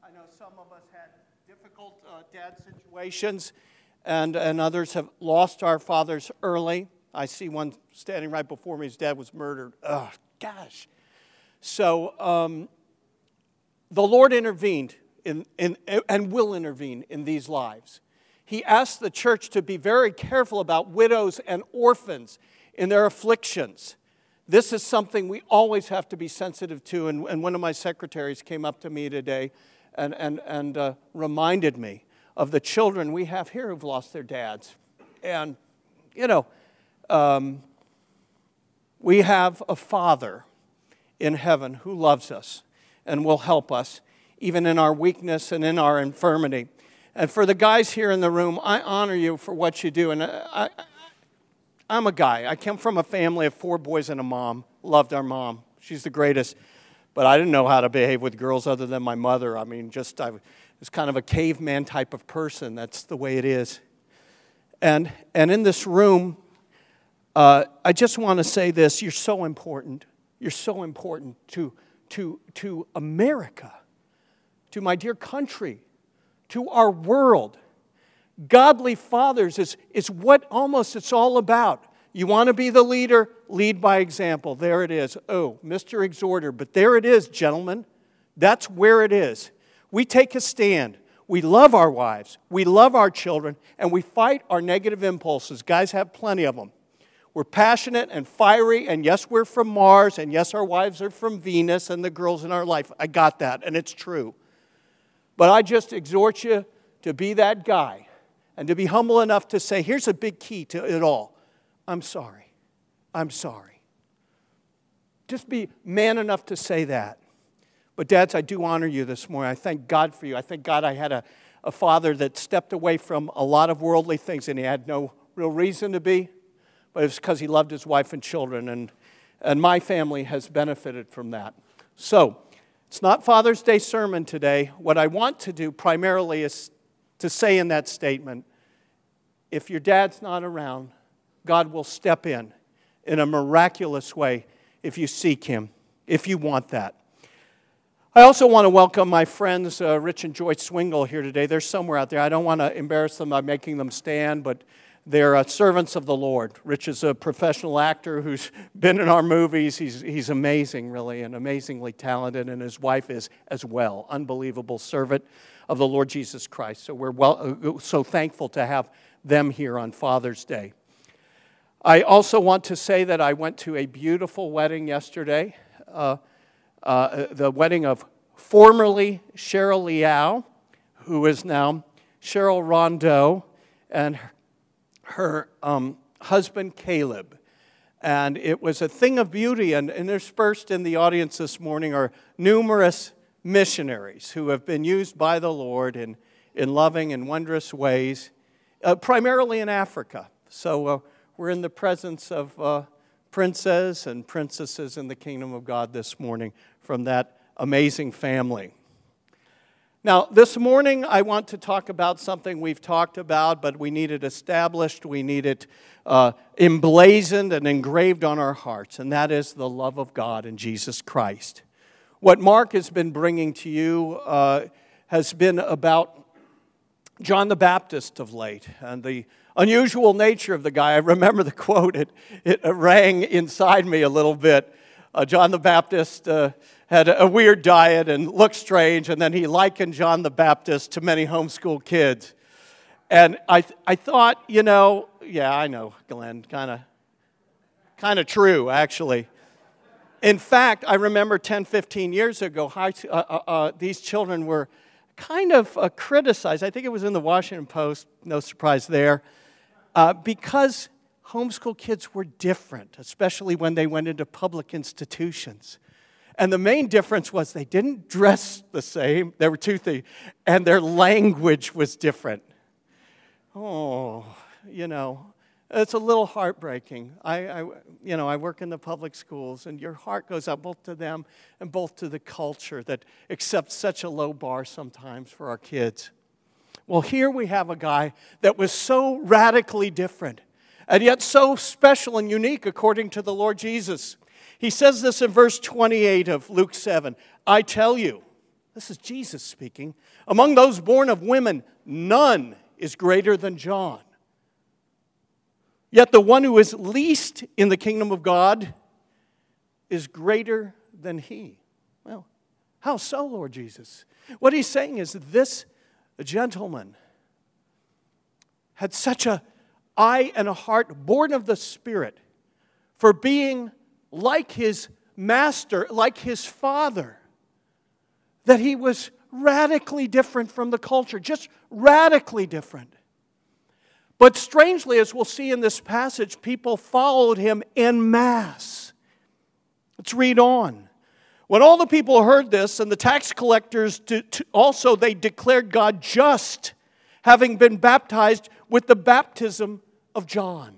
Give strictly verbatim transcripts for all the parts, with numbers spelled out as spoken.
I know some of us had difficult uh, dad situations, and, and others have lost our fathers early. I see one standing right before me. His dad was murdered. Oh, gosh. So um, the Lord intervened in, in, and will intervene in these lives. He asked the church to be very careful about widows and orphans in their afflictions. This is something we always have to be sensitive to. And, and one of my secretaries came up to me today and, and, and uh, reminded me of the children we have here who've lost their dads. And, you know, um, we have a Father in heaven who loves us and will help us, even in our weakness and in our infirmity. And for the guys here in the room, I honor you for what you do. And I, I, I'm a guy. I come from a family of four boys and a mom. Loved our mom. She's the greatest. But I didn't know how to behave with girls other than my mother. I mean, just I was kind of a caveman type of person. That's the way it is. And, and in this room, uh, I just want to say this. You're so important. You're so important to, to, to America, to my dear country, to our world. Godly fathers is, is what almost it's all about. You want to be the leader? Lead by example. There it is. Oh, Mister Exhorter. But there it is, gentlemen. That's where it is. We take a stand. We love our wives. We love our children. And we fight our negative impulses. Guys have plenty of them. We're passionate and fiery. And yes, we're from Mars. And yes, our wives are from Venus and the girls in our life. I got that. And it's true. But I just exhort you to be that guy and to be humble enough to say, here's a big key to it all. I'm sorry. I'm sorry. Just be man enough to say that. But dads, I do honor you this morning. I thank God for you. I thank God I had a, a father that stepped away from a lot of worldly things, and he had no real reason to be, but it was because he loved his wife and children, and, and my family has benefited from that. So, it's not Father's Day sermon today. What I want to do primarily is to say in that statement, if your dad's not around, God will step in in a miraculous way if you seek Him, if you want that. I also want to welcome my friends, uh, Rich and Joyce Swingle, here today. They're somewhere out there. I don't want to embarrass them by making them stand, but they're uh, servants of the Lord. Rich is a professional actor who's been in our movies. He's, he's amazing, really, and amazingly talented, and his wife is as well. Unbelievable servant of the Lord Jesus Christ. So we're well, so thankful to have them here on Father's Day. I also want to say that I went to a beautiful wedding yesterday, uh, uh, the wedding of formerly Cheryl Liao, who is now Cheryl Rondeau, and her, her um, husband Caleb. And it was a thing of beauty, and interspersed in the audience this morning are numerous missionaries who have been used by the Lord in, in loving and wondrous ways, uh, primarily in Africa. So uh, we're in the presence of uh, princes and princesses in the kingdom of God this morning from that amazing family. Now, this morning I want to talk about something we've talked about, but we need it established, we need it uh, emblazoned and engraved on our hearts, and that is the love of God in Jesus Christ. What Mark has been bringing to you uh, has been about John the Baptist of late, and the unusual nature of the guy. I remember the quote, it, it rang inside me a little bit. Uh, John the Baptist uh, had a weird diet and looked strange, and then he likened John the Baptist to many homeschool kids. And I I thought, you know, yeah, I know, Glenn, kind of kind of true, actually. In fact, I remember ten, fifteen years ago, high, uh, uh, uh, these children were kind of uh, criticized. I think it was in the Washington Post, no surprise there, uh, because homeschool kids were different, especially when they went into public institutions. And the main difference was they didn't dress the same. There were two things. And their language was different. Oh, you know, it's a little heartbreaking. I, I, you know, I work in the public schools, and your heart goes out both to them and both to the culture that accepts such a low bar sometimes for our kids. Well, here we have a guy that was so radically different, and yet so special and unique according to the Lord Jesus. He says this in verse twenty-eight of Luke seven. I tell you, This is Jesus speaking. Among those born of women, none is greater than John. Yet the one who is least in the kingdom of God is greater than he. Well, how so, Lord Jesus? What he's saying is this gentleman had such an eye and a heart born of the Spirit for being like his master, like his father, that he was radically different from the culture, just radically different. But strangely, as we'll see in this passage, people followed him en masse. Let's read on. When all the people heard this, and the tax collectors also, they declared God just, having been baptized with the baptism of John.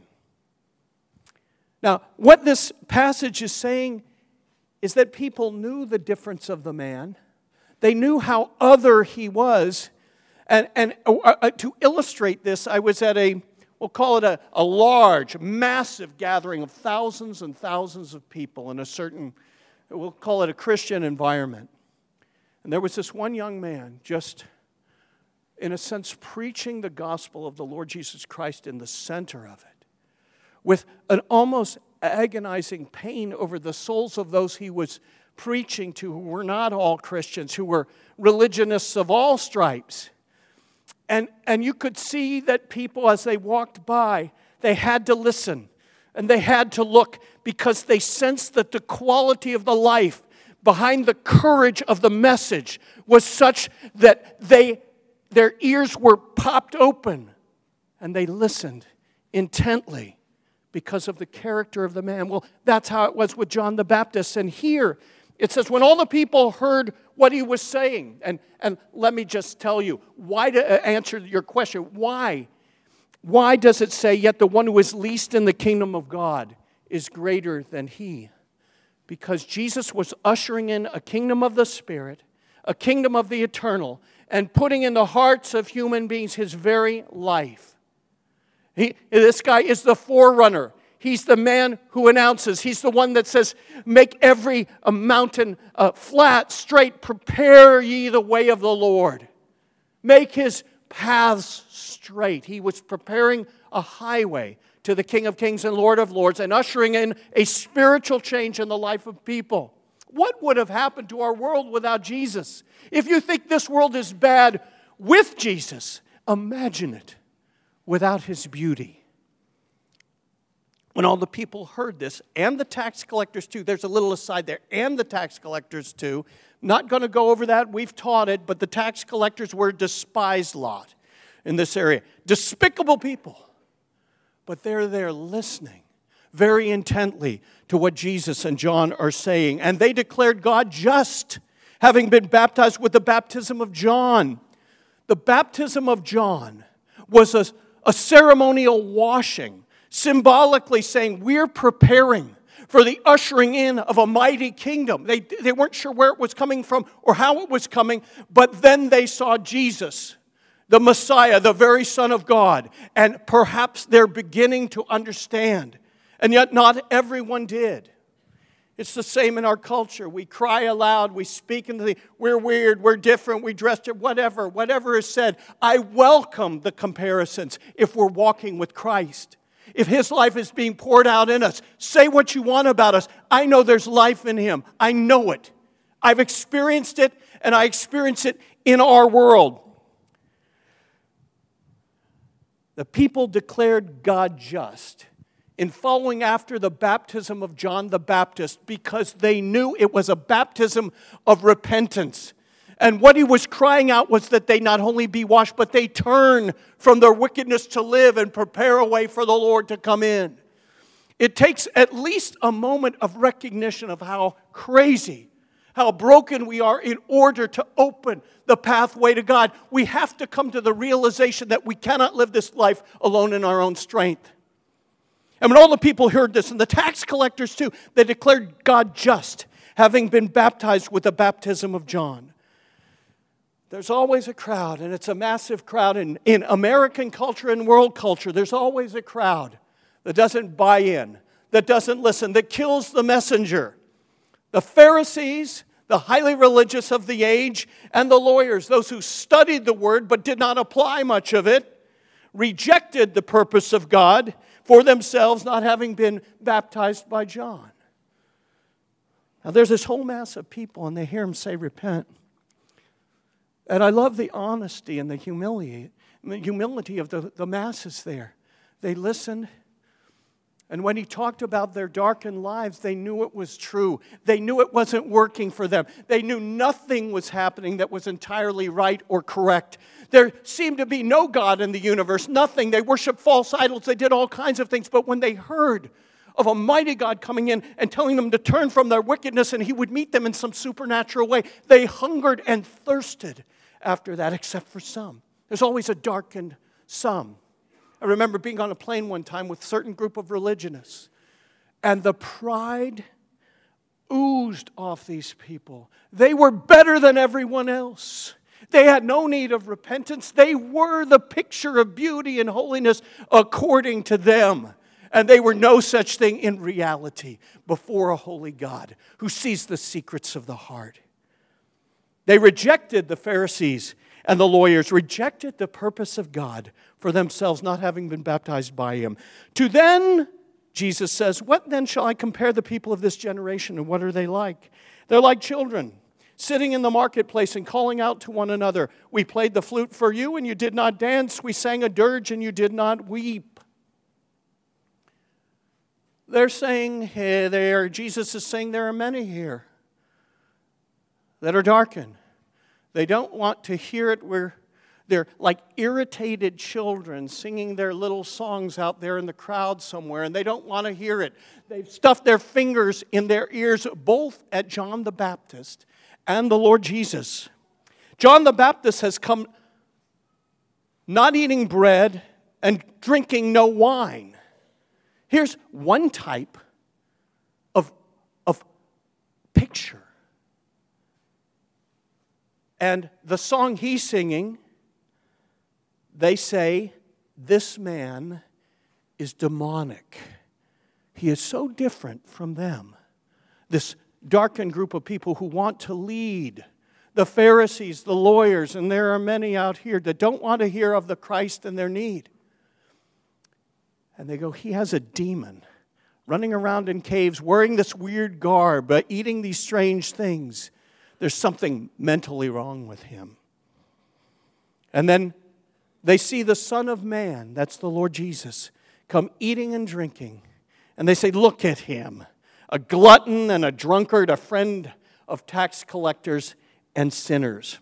Now, what this passage is saying is that people knew the difference of the man. They knew how other he was. And, and uh, to illustrate this, I was at a, we'll call it a, a large, massive gathering of thousands and thousands of people in a certain, we'll call it a Christian environment. And there was this one young man just, in a sense, preaching the gospel of the Lord Jesus Christ in the center of it, with an almost agonizing pain over the souls of those he was preaching to, who were not all Christians, who were religionists of all stripes. And, and you could see that people, as they walked by, they had to listen and they had to look, because they sensed that the quality of the life behind the courage of the message was such that they, their ears were popped open and they listened intently because of the character of the man. Well, that's how it was with John the Baptist. And here it says, when all the people heard what he was saying, and, and let me just tell you, why to answer your question, why? Why does it say, yet the one who is least in the kingdom of God is greater than he? Because Jesus was ushering in a kingdom of the Spirit, a kingdom of the eternal, and putting in the hearts of human beings his very life. He, this guy is the forerunner. He's the man who announces. He's the one that says, make every uh, mountain uh, flat, straight. Prepare ye the way of the Lord. Make his paths straight. He was preparing a highway to the King of Kings and Lord of Lords and ushering in a spiritual change in the life of people. What would have happened to our world without Jesus? If you think this world is bad with Jesus, imagine it without his beauty. When all the people heard this, and the tax collectors too, there's a little aside there, and the tax collectors too, not going to go over that, we've taught it, but the tax collectors were a despised lot in this area. Despicable people. But they're there listening very intently to what Jesus and John are saying. And they declared God just, having been baptized with the baptism of John. The baptism of John was a, a ceremonial washing, symbolically saying we're preparing for the ushering in of a mighty kingdom. They, they weren't sure where it was coming from or how it was coming, but then they saw Jesus, the Messiah, the very Son of God, and perhaps they're beginning to understand. And yet not everyone did. It's the same in our culture. We cry aloud, we speak into the, we're weird, we're different, we dressed it, whatever, whatever is said. I welcome the comparisons if we're walking with Christ. If his life is being poured out in us, say what you want about us. I know there's life in him. I know it. I've experienced it, and I experience it in our world. The people declared God just in following after the baptism of John the Baptist because they knew it was a baptism of repentance. And what he was crying out was that they not only be washed, but they turn from their wickedness to live and prepare a way for the Lord to come in. It takes at least a moment of recognition of how crazy, how broken we are in order to open the pathway to God. We have to come to the realization that we cannot live this life alone in our own strength. And when all the people heard this, and the tax collectors too, they declared God just, having been baptized with the baptism of John. There's always a crowd, and it's a massive crowd. In, in American culture and world culture, there's always a crowd that doesn't buy in, that doesn't listen, that kills the messenger. The Pharisees, the highly religious of the age, and the lawyers, those who studied the word but did not apply much of it, rejected the purpose of God for themselves, not having been baptized by John. Now there's this whole mass of people, and they hear him say, repent. And I love the honesty and the humility, the humility of the, the masses there. They listened. And when he talked about their darkened lives, they knew it was true. They knew it wasn't working for them. They knew nothing was happening that was entirely right or correct. There seemed to be no God in the universe, nothing. They worshiped false idols. They did all kinds of things. But when they heard of a mighty God coming in and telling them to turn from their wickedness and he would meet them in some supernatural way, they hungered and thirsted after that, except for some. There's always a darkened some. I remember being on a plane one time with a certain group of religionists, and the pride oozed off these people. They were better than everyone else. They had no need of repentance. They were the picture of beauty and holiness according to them. And they were no such thing in reality before a holy God who sees the secrets of the heart. They rejected the Pharisees and the lawyers, rejected the purpose of God for themselves, not having been baptized by him. To then, Jesus says, what then shall I compare the people of this generation, and what are they like? They're like children, sitting in the marketplace and calling out to one another. We played the flute for you, and you did not dance. We sang a dirge, and you did not weep. They're saying, hey, there, Jesus is saying there are many here that are darkened. They don't want to hear it. Where they're like irritated children singing their little songs out there in the crowd somewhere, and they don't want to hear it. They've stuffed their fingers in their ears, both at John the Baptist and the Lord Jesus. John the Baptist has come not eating bread and drinking no wine. Here's one type of, of picture. And the song he's singing, they say, this man is demonic. He is so different from them. This darkened group of people who want to lead. The Pharisees, the lawyers, and there are many out here that don't want to hear of the Christ and their need. And they go, he has a demon running around in caves, wearing this weird garb, uh, eating these strange things. There's something mentally wrong with him. And then they see the Son of Man, that's the Lord Jesus, come eating and drinking. And they say, look at him, a glutton and a drunkard, a friend of tax collectors and sinners.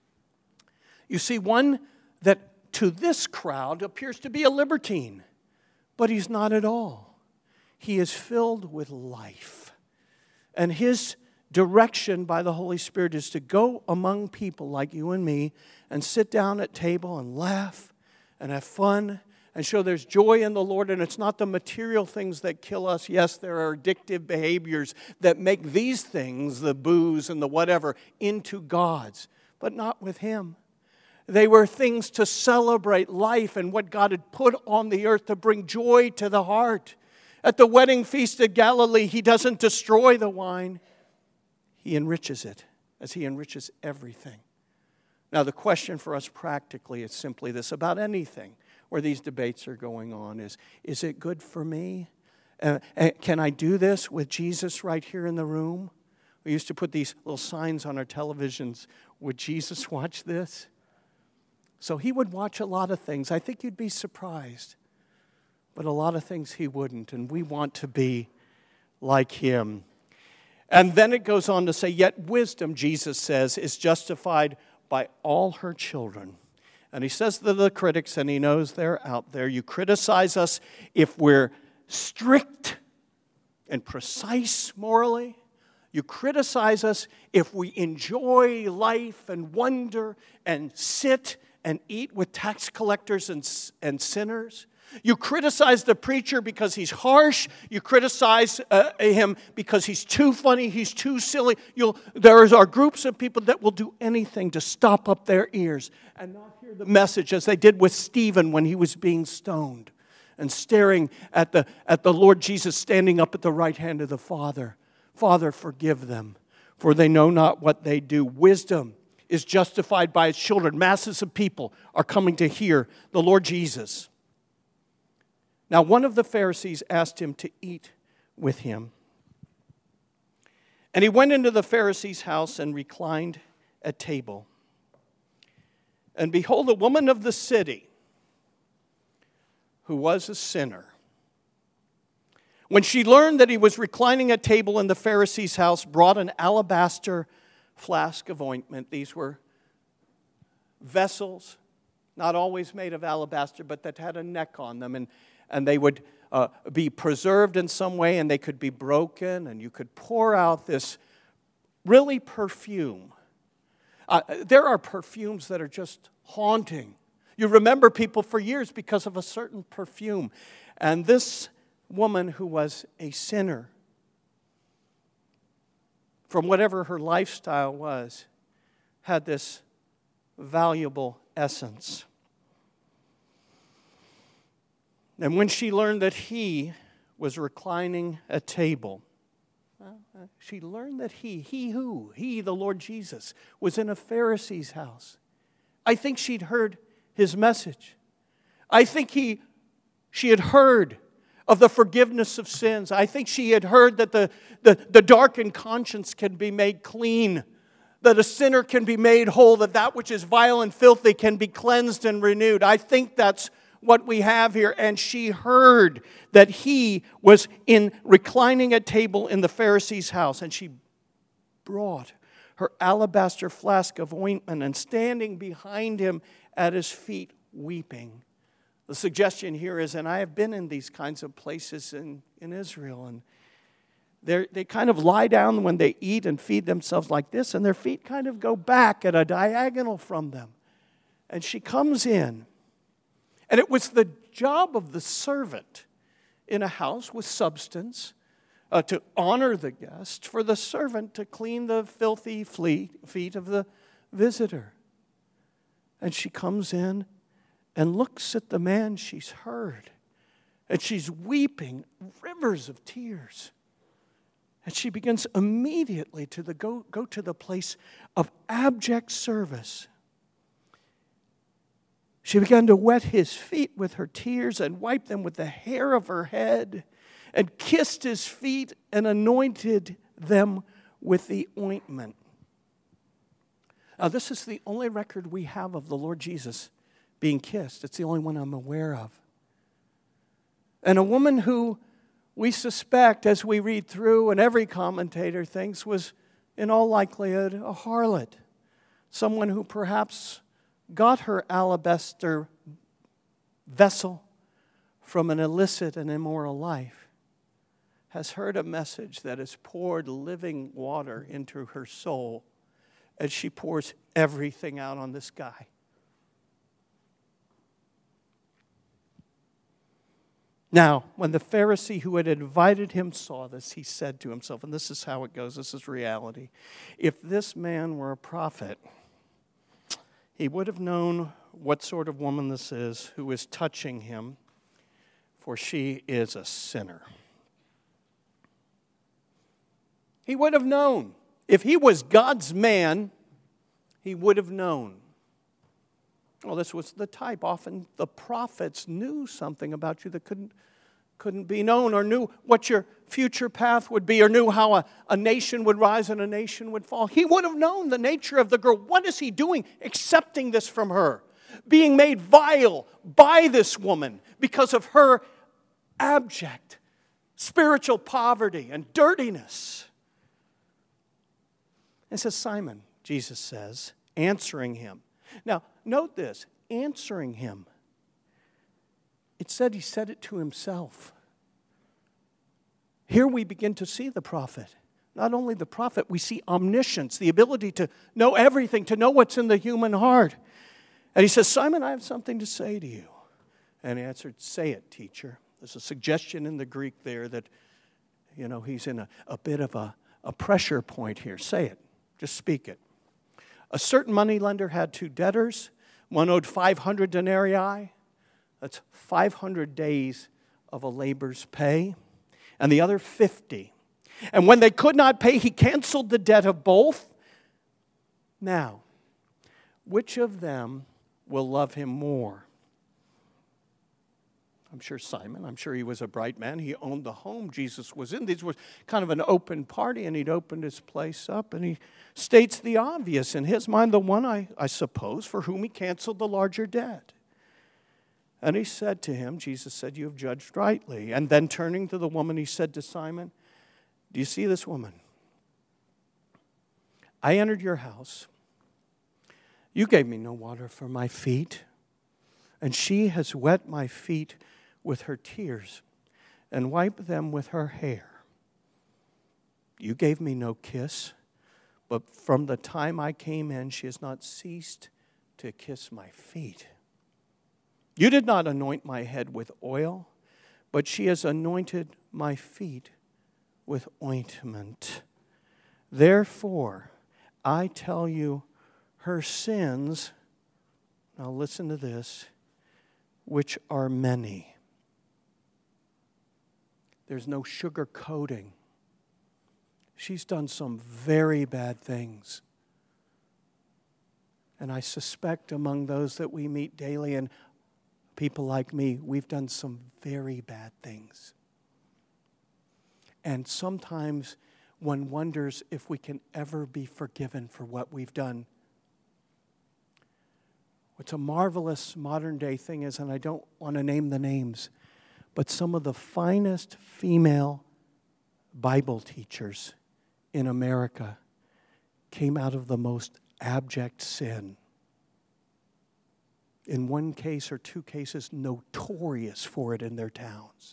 You see, one that to this crowd appears to be a libertine, but he's not at all. He is filled with life. And his direction by the Holy Spirit is to go among people like you and me and sit down at table and laugh and have fun and show there's joy in the Lord. And it's not the material things that kill us. Yes, there are addictive behaviors that make these things, the booze and the whatever, into gods, but not with him. They were things to celebrate life and what God had put on the earth to bring joy to the heart. At the wedding feast at Galilee, he doesn't destroy the wine. He enriches it as he enriches everything. Now, the question for us practically is simply this about anything where these debates are going on is, is it good for me? Uh, can I do this with Jesus right here in the room? We used to put these little signs on our televisions. Would Jesus watch this? So he would watch a lot of things. I think you'd be surprised. But a lot of things he wouldn't. And we want to be like him. And then it goes on to say, yet wisdom, Jesus says, is justified by all her children. And he says to the critics, and he knows they're out there, you criticize us if we're strict and precise morally. You criticize us if we enjoy life and wonder and sit and eat with tax collectors and, and sinners. You criticize the preacher because he's harsh. You criticize uh, him because he's too funny, he's too silly. You'll, there are groups of people that will do anything to stop up their ears and not hear the message, as they did with Stephen when he was being stoned and staring at the, at the Lord Jesus standing up at the right hand of the Father. Father, forgive them, for they know not what they do. Wisdom is justified by its children. Masses of people are coming to hear the Lord Jesus. Now, one of the Pharisees asked him to eat with him. And he went into the Pharisee's house and reclined at table. And behold, a woman of the city, who was a sinner, when she learned that he was reclining at table in the Pharisee's house, brought an alabaster flask of ointment. These were vessels, not always made of alabaster, but that had a neck on them, and, and they would uh, be preserved in some way, and they could be broken, and you could pour out this really perfume. Uh, there are perfumes that are just haunting. You remember people for years because of a certain perfume. And this woman who was a sinner, from whatever her lifestyle was, had this valuable essence. And when she learned that he was reclining at table, she learned that he, he who? He, the Lord Jesus, was in a Pharisee's house. I think she'd heard his message. I think he, she had heard of the forgiveness of sins. I think she had heard that the, the, the darkened conscience can be made clean, that a sinner can be made whole, that that which is vile and filthy can be cleansed and renewed. I think that's what we have here. And she heard that he was in reclining at table in the Pharisee's house. And she brought her alabaster flask of ointment and standing behind him at his feet weeping. The suggestion here is, and I have been in these kinds of places in, in Israel, and they kind of lie down when they eat and feed themselves like this, and their feet kind of go back at a diagonal from them. And she comes in. And it was the job of the servant in a house with substance uh, to honor the guest, for the servant to clean the filthy feet of the visitor. And she comes in and looks at the man she's heard. And she's weeping rivers of tears. And she begins immediately to the go, go to the place of abject service. She began to wet his feet with her tears and wipe them with the hair of her head and kissed his feet and anointed them with the ointment. Now, this is the only record we have of the Lord Jesus being kissed. It's the only one I'm aware of. And a woman who we suspect, as we read through, and every commentator thinks, was in all likelihood a harlot. Someone who perhaps got her alabaster vessel from an illicit and immoral life, has heard a message that has poured living water into her soul as she pours everything out on this guy. Now, when the Pharisee who had invited him saw this, he said to himself, and this is how it goes, this is reality, if this man were a prophet, he would have known what sort of woman this is who is touching him, for she is a sinner. He would have known. If he was God's man, he would have known. Well, this was the type. Often the prophets knew something about you that couldn't, couldn't be known, or knew what your future path would be, or knew how a, a nation would rise and a nation would fall. He would have known the nature of the girl. What is he doing? Accepting this from her. Being made vile by this woman because of her abject spiritual poverty and dirtiness. It says, Simon, Jesus says, answering him. Now, note this, answering him. It said he said it to himself. Here we begin to see the prophet. Not only the prophet, we see omniscience, the ability to know everything, to know what's in the human heart. And he says, Simon, I have something to say to you. And he answered, say it, teacher. There's a suggestion in the Greek there that, you know, he's in a, a bit of a, a pressure point here. Say it. Just speak it. A certain moneylender had two debtors. One owed five hundred denarii. That's five hundred days of a labor's pay. And the other fifty. And when they could not pay, he canceled the debt of both. Now, which of them will love him more? I'm sure Simon, I'm sure he was a bright man. He owned the home Jesus was in. This was kind of an open party, and he'd opened his place up, and he states the obvious. In his mind, the one, I, I suppose, for whom he canceled the larger debt. And he said to him, Jesus said, you have judged rightly. And then turning to the woman, he said to Simon, do you see this woman? I entered your house. You gave me no water for my feet, and she has wet my feet with her tears and wiped them with her hair. You gave me no kiss, but from the time I came in, she has not ceased to kiss my feet. You did not anoint my head with oil, but she has anointed my feet with ointment. Therefore, I tell you, her sins, now listen to this, which are many. There's no sugarcoating. She's done some very bad things. And I suspect among those that we meet daily, and people like me, we've done some very bad things. And sometimes one wonders if we can ever be forgiven for what we've done. What's a marvelous modern day thing is, and I don't want to name the names, but some of the finest female Bible teachers in America came out of the most abject sin. In one case or two cases, notorious for it in their towns.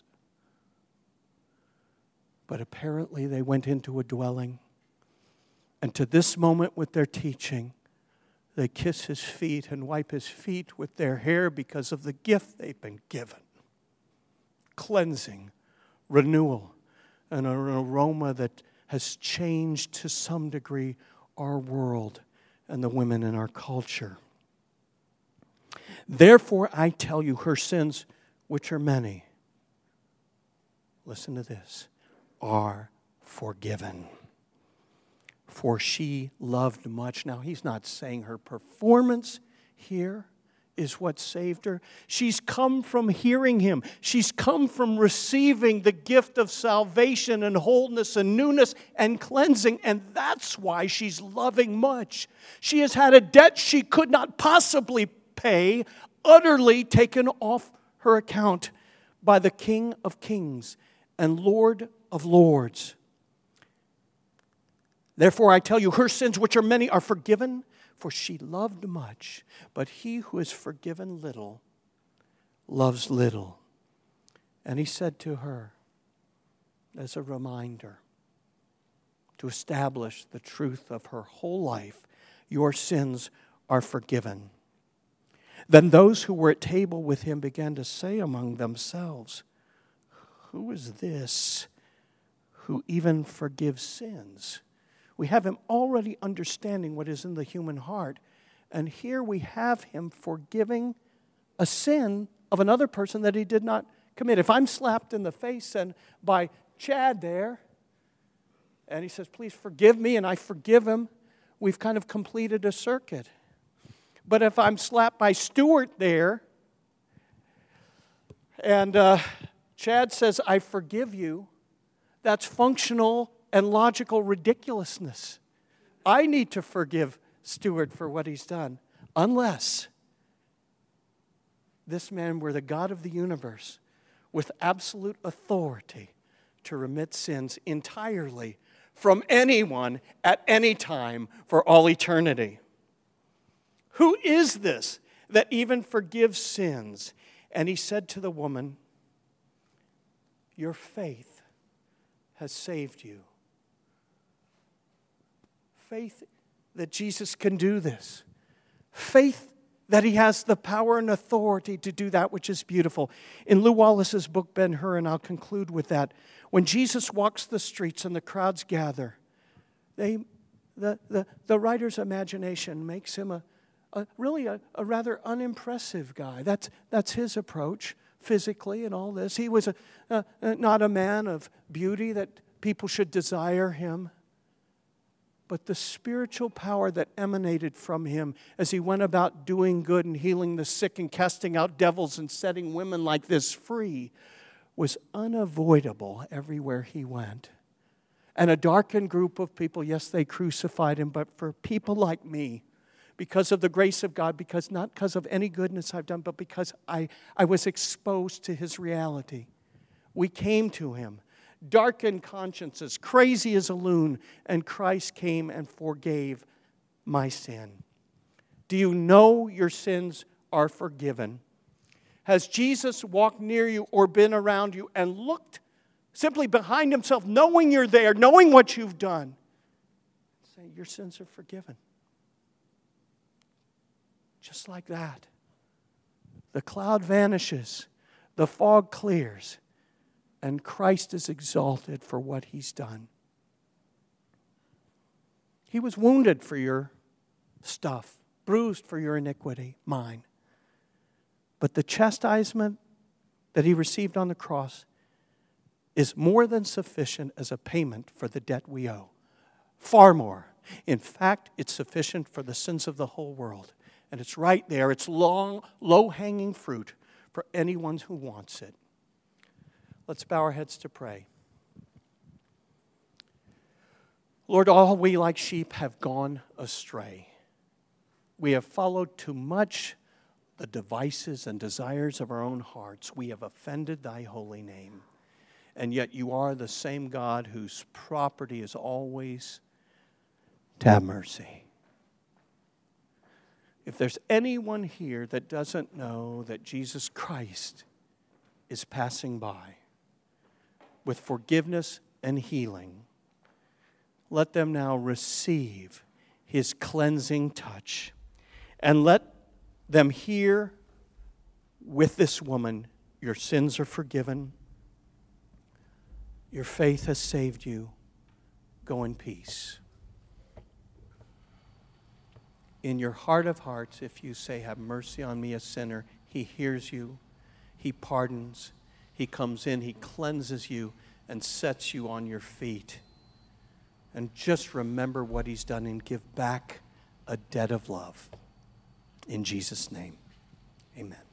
But apparently they went into a dwelling, and to this moment with their teaching, they kiss his feet and wipe his feet with their hair because of the gift they've been given. Cleansing, renewal, and an aroma that has changed to some degree our world and the women in our culture. Therefore, I tell you, her sins, which are many, listen to this, are forgiven. For she loved much. Now, he's not saying her performance here is what saved her. She's come from hearing him. She's come from receiving the gift of salvation and wholeness and newness and cleansing, and that's why she's loving much. She has had a debt she could not possibly pay, utterly taken off her account by the King of Kings and Lord of Lords. Therefore, I tell you, her sins, which are many, are forgiven, for she loved much. But he who is forgiven little loves little. And he said to her, as a reminder, to establish the truth of her whole life, your sins are forgiven. Then those who were at table with him began to say among themselves, who is this who even forgives sins? We have him already understanding what is in the human heart. And here we have him forgiving a sin of another person that he did not commit. If I'm slapped in the face and by Chad there, and he says, please forgive me, and I forgive him, we've kind of completed a circuit. But if I'm slapped by Stuart there, and uh, Chad says, I forgive you, that's functional and logical ridiculousness. I need to forgive Stuart for what he's done, unless this man were the God of the universe with absolute authority to remit sins entirely from anyone at any time for all eternity. Who is this that even forgives sins? And he said to the woman, your faith has saved you. Faith that Jesus can do this. Faith that he has the power and authority to do that which is beautiful. In Lew Wallace's book, Ben-Hur, and I'll conclude with that, when Jesus walks the streets and the crowds gather, they, the, the, the writer's imagination makes him a, a really a, a rather unimpressive guy. That's, that's his approach physically and all this. He was a, a, not a man of beauty that people should desire him, but the spiritual power that emanated from him as he went about doing good and healing the sick and casting out devils and setting women like this free was unavoidable everywhere he went. And a darkened group of people, yes, they crucified him, but for people like me, because of the grace of God, because not because of any goodness I've done, but because I, I was exposed to his reality. We came to him, darkened consciences, crazy as a loon, and Christ came and forgave my sin. Do you know your sins are forgiven? Has Jesus walked near you or been around you and looked simply behind himself, knowing you're there, knowing what you've done? Say, your sins are forgiven. Just like that. The cloud vanishes, the fog clears, and Christ is exalted for what he's done. He was wounded for your stuff, bruised for your iniquity, mine. But the chastisement that he received on the cross is more than sufficient as a payment for the debt we owe. Far more. In fact, it's sufficient for the sins of the whole world. And it's right there. It's long, low-hanging fruit for anyone who wants it. Let's bow our heads to pray. Lord, all we like sheep have gone astray. We have followed too much the devices and desires of our own hearts. We have offended thy holy name. And yet you are the same God whose property is always to have mercy. If there's anyone here that doesn't know that Jesus Christ is passing by with forgiveness and healing, let them now receive his cleansing touch. And let them hear with this woman, your sins are forgiven. Your faith has saved you. Go in peace. In your heart of hearts, if you say, have mercy on me, a sinner, he hears you, he pardons, he comes in, he cleanses you, and sets you on your feet. And just remember what he's done and give back a debt of love. In Jesus' name, amen.